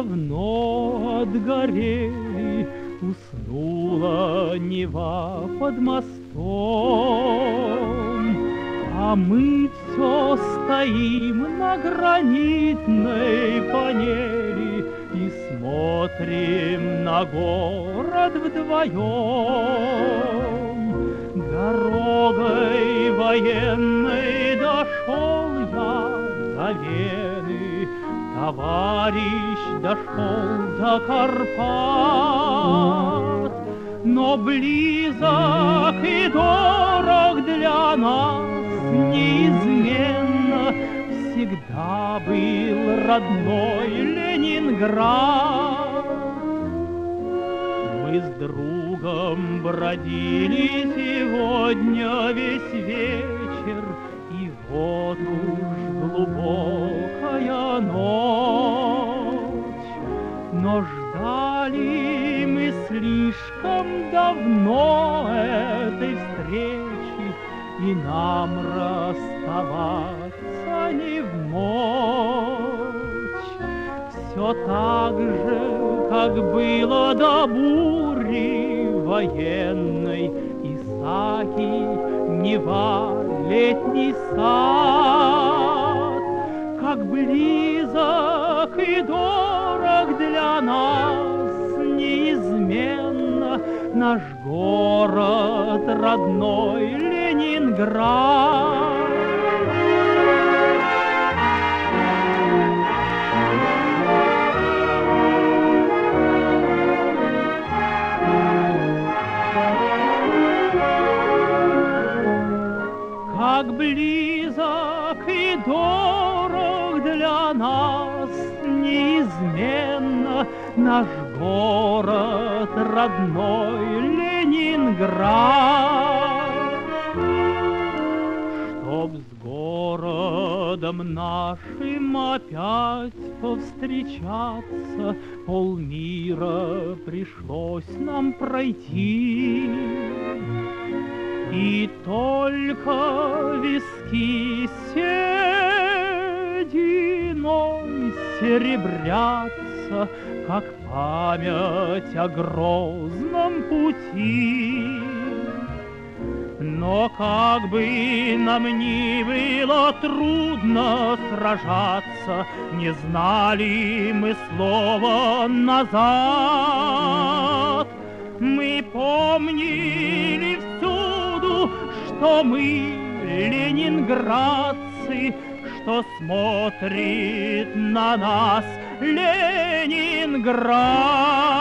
давно отгорели, уснула Нева под мостом, а мы все стоим на гранитной панели и смотрим на город вдвоем. Дорогой военной дошел я до Вены, товарищ дошел до Карпат, но близок и дорог для нас неизменно всегда был родной Ленинград. Мы с другом бродили сегодня весь вечер, и вот уж глубокая ночь, но ждали мы слишком давно этой встречи, и нам расставаться не в мочь. Все так же, как было до бури военной, Исаакий, Нева, летний сад, как близок и дорог для нас неизменно наш город родной Ленинград. Как близок и дорог для нас неизменно наш город родной Ленинград. Чтоб с городом нашим опять повстречаться, полмира пришлось нам пройти. И только виски сединой серебрятся, как память о грозном пути. Но как бы нам ни было трудно сражаться, не знали мы слова назад. Мы помнили всюду, что мы ленинградцы, что смотрит на нас Ленинград.